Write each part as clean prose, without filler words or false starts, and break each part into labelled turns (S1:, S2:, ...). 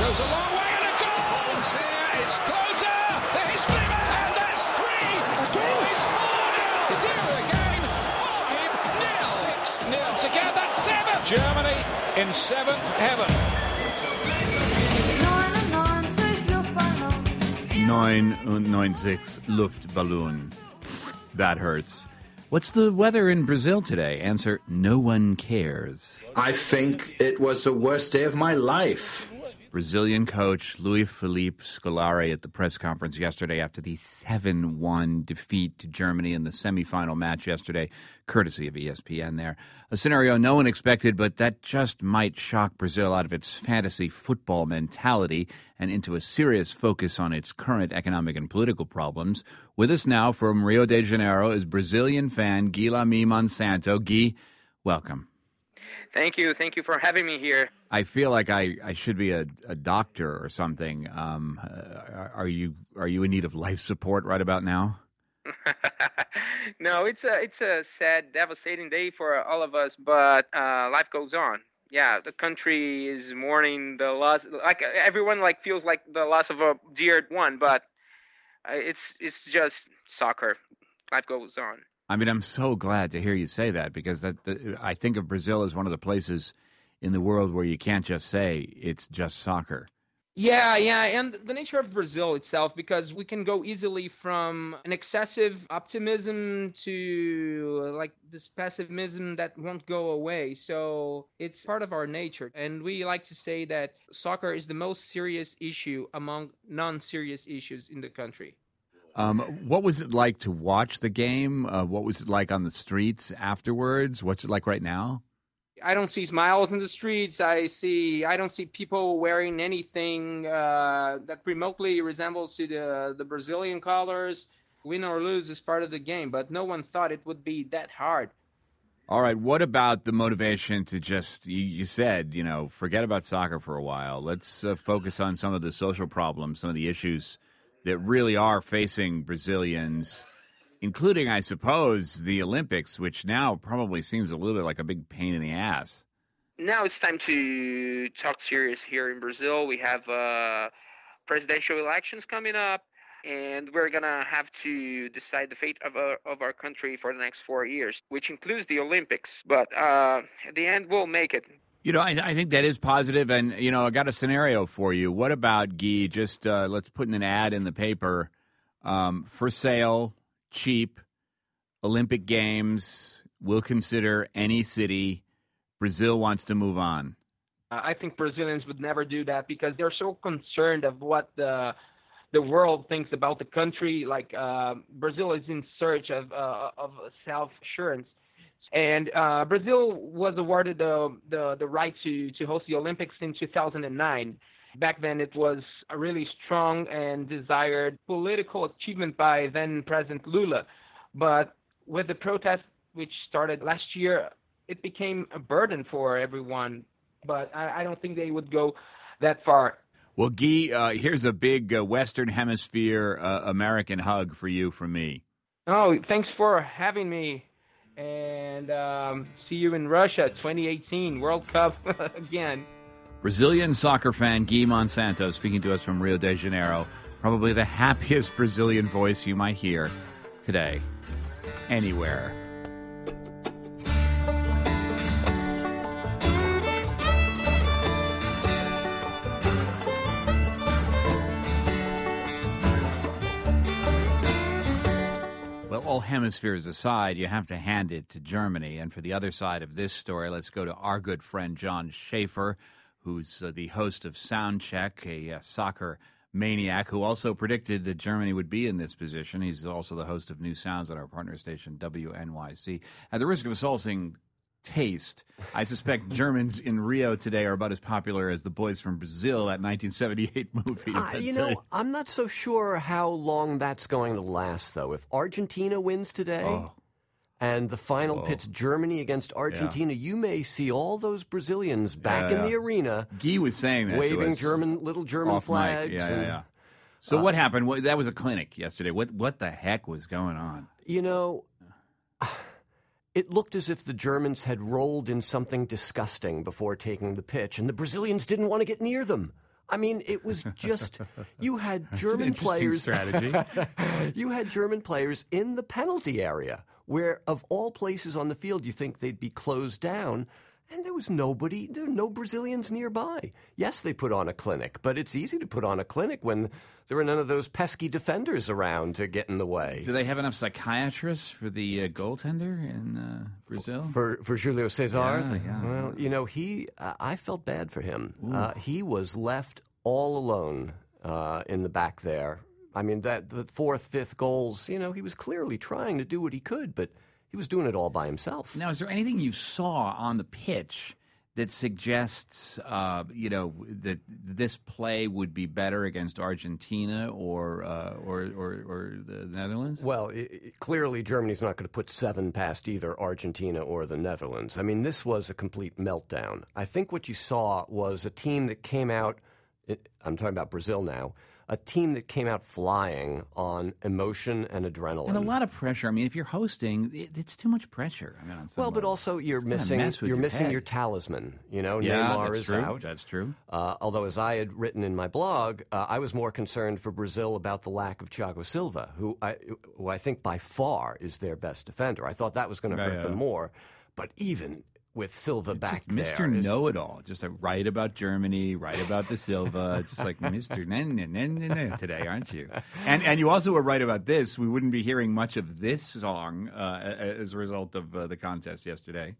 S1: goes a long way and a goal! It's here, it's closer! The history man, and that's 3! It's 4-0! To do it again, 5-0, 6-0 to that's 7! Germany in 7th heaven.
S2: 996 Luftballon. That hurts. What's the weather in Brazil today? Answer, no one cares.
S3: I think it was the worst day of my life.
S2: Brazilian coach Luiz Felipe Scolari at the press conference yesterday after the 7-1 defeat to Germany in the semifinal match yesterday, courtesy of ESPN there. A scenario no one expected, but that just might shock Brazil out of its fantasy football mentality and into a serious focus on its current economic and political problems. With us now from Rio de Janeiro is Brazilian fan Guilherme Monsanto. Gui, welcome.
S4: Thank you. Thank you for having me here.
S2: I feel like I should be a doctor or something. Are you in need of life support right about now?
S4: No, it's a sad, devastating day for all of us, but life goes on. Yeah, the country is mourning the loss. Like everyone, feels like the loss of a dear one, but it's just soccer. Life goes on.
S2: I mean, I'm so glad to hear you say that because I think of Brazil as one of the places in the world where you can't just say it's just soccer.
S5: Yeah, and the nature of Brazil itself, because we can go easily from an excessive optimism to this pessimism that won't go away. So it's part of our nature. And we like to say that soccer is the most serious issue among non-serious issues in the country.
S2: What was it like to watch the game? What was it like on the streets afterwards? What's it like right now?
S5: I don't see smiles in the streets. I don't see people wearing anything that remotely resembles to the Brazilian colors. Win or lose is part of the game, but no one thought it would be that hard.
S2: All right. What about the motivation to just, you said, forget about soccer for a while. Let's focus on some of the social problems, some of the issues that really are facing Brazilians, including, I suppose, the Olympics, which now probably seems a little bit like a big pain in the ass.
S4: Now it's time to talk serious here in Brazil. We have presidential elections coming up, and we're going to have to decide the fate of our country for the next 4 years, which includes the Olympics. But at the end, we'll make it.
S2: I think that is positive, and, I got a scenario for you. What about, Guy, just let's put in an ad in the paper, for sale, cheap, Olympic Games, we'll consider any city. Brazil wants to move on.
S5: I think Brazilians would never do that because they're so concerned of what the world thinks about the country. Brazil is in search of self-assurance. And Brazil was awarded the right to host the Olympics in 2009. Back then, it was a really strong and desired political achievement by then-President Lula. But with the protest, which started last year, it became a burden for everyone. But I don't think they would go that far.
S2: Well, Guy, here's a big Western Hemisphere American hug for you from me.
S5: Oh, thanks for having me. And see you in Russia, 2018 World Cup again.
S2: Brazilian soccer fan Gui Monsanto speaking to us from Rio de Janeiro. Probably the happiest Brazilian voice you might hear today, anywhere. Well, all hemispheres aside, you have to hand it to Germany. And for the other side of this story, let's go to our good friend John Schaefer, who's the host of Soundcheck, a soccer maniac who also predicted that Germany would be in this position. He's also the host of New Sounds on our partner station, WNYC. At the risk of assaulting taste, I suspect Germans in Rio today are about as popular as the boys from Brazil, that 1978 movie.
S6: I'm not so sure how long that's going to last, though. If Argentina wins today and the final pits Germany against Argentina, you may see all those Brazilians back in the arena.
S2: Guy was saying that
S6: waving little German flags.
S2: Yeah. So what happened? That was a clinic yesterday. What the heck was going on?
S6: It looked as if the Germans had rolled in something disgusting before taking the pitch, and the Brazilians didn't want to get near them. I mean, it was just you had German players.
S2: Strategy.
S6: You had German players in the penalty area, where of all places on the field you think they'd be closed down, and there was nobody. There were no Brazilians nearby. Yes, they put on a clinic, but it's easy to put on a clinic when there are none of those pesky defenders around to get in the way.
S2: Do they have enough psychiatrists for the goaltender in Brazil?
S6: For Julio Cesar?
S2: Yeah.
S6: Well, you know, I felt bad for him. He was left all alone in the back there. I mean, the fourth, fifth goals, you know, he was clearly trying to do what he could, but he was doing it all by himself.
S2: Now, is there anything you saw on the pitch that suggests, that this play would be better against Argentina or the Netherlands?
S6: Well, clearly Germany's not going to put 7 past either Argentina or the Netherlands. I mean, this was a complete meltdown. I think what you saw was a team that came out, I'm talking about Brazil now, a team that came out flying on emotion and adrenaline.
S2: And a lot of pressure. I mean, if you're hosting, it's too much pressure. I mean, on some
S6: well, but
S2: level.
S6: Also you're missing your talisman. You know, Neymar is
S2: true.
S6: out.
S2: That's true.
S6: Although, as I had written in my blog, I was more concerned for Brazil about the lack of Thiago Silva, who I think by far is their best defender. I thought that was going to hurt them more. But even with Silva back there.
S2: Mr. Know-It-All. Just write about Germany, write about the Silva, just like Mr. today, aren't you? And you also were right about this. We wouldn't be hearing much of this song as a result of the contest yesterday.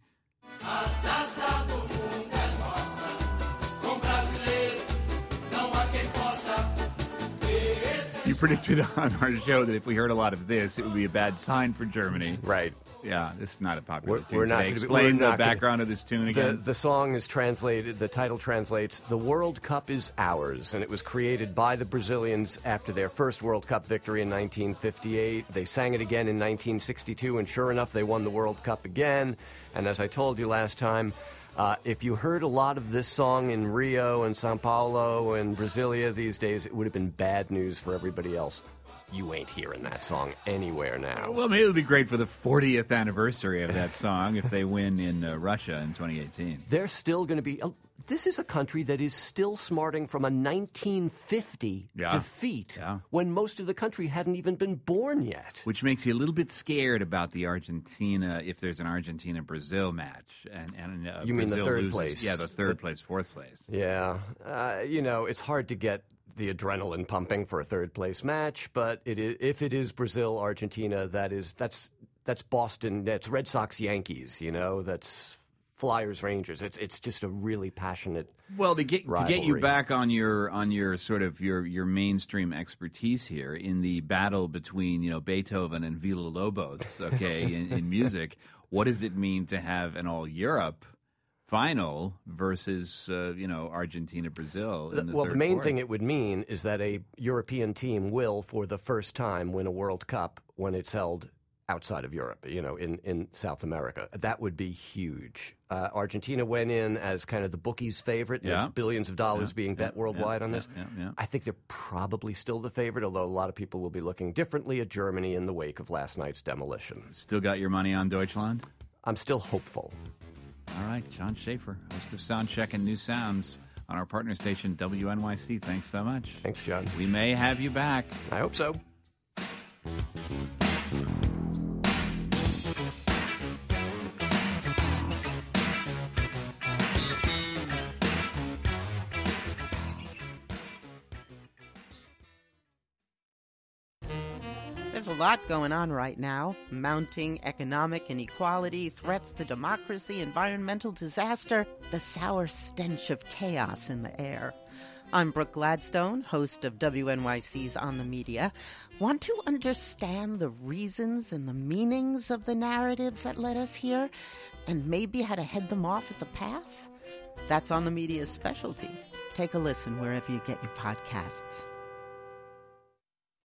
S2: You predicted on our show that if we heard a lot of this, it would be a bad sign for Germany.
S6: Right.
S2: Yeah, this is not a popular tune
S6: we're not
S2: today. Explain the background of this tune again.
S6: The song is translated, the title translates, "The World Cup is Ours," and it was created by the Brazilians after their first World Cup victory in 1958. They sang it again in 1962, and sure enough, they won the World Cup again. And as I told you last time, if you heard a lot of this song in Rio and Sao Paulo and Brasilia these days, it would have been bad news for everybody else. You ain't hearing that song anywhere now.
S2: Well, maybe it'll be great for the 40th anniversary of that song if they win in Russia in 2018.
S6: They're still going to be... this is a country that is still smarting from a 1950 defeat when most of the country hadn't even been born yet.
S2: Which makes you a little bit scared about the Argentina, if there's an Argentina-Brazil match. And
S6: you mean
S2: Brazil
S6: the third
S2: loses.
S6: place?
S2: Yeah, the third place, fourth place.
S6: Yeah. It's hard to get the adrenaline pumping for a third-place match, but if it is Brazil-Argentina, that's Boston, that's Red Sox-Yankees, that's Flyers-Rangers. It's just a really passionate
S2: to get you
S6: rivalry.
S2: back on your sort of your mainstream expertise here in the battle between Beethoven and Villa-Lobos, in music. What does it mean to have an all-Europe final versus Argentina-Brazil in the
S6: Well,
S2: third
S6: the main
S2: quarter?
S6: thing it would mean is that a European team will, for the first time, win a World Cup when it's held outside of Europe, in South America. That would be huge. Argentina went in as kind of the bookies' favorite. There's billions of dollars being bet worldwide on this. I think they're probably still the favorite, although a lot of people will be looking differently at Germany in the wake of last night's demolition.
S2: Still got your money on Deutschland?
S6: I'm still hopeful.
S2: All right, John Schaefer, host of Soundcheck and New Sounds on our partner station, WNYC. Thanks so much.
S6: Thanks, John.
S2: We may have you back.
S6: I hope so.
S7: There's a lot going on right now. Mounting economic inequality, threats to democracy, environmental disaster, the sour stench of chaos in the air. I'm Brooke Gladstone, host of WNYC's On the Media. Want to understand the reasons and the meanings of the narratives that led us here, and maybe how to head them off at the pass? That's On the Media's specialty. Take a listen wherever you get your podcasts.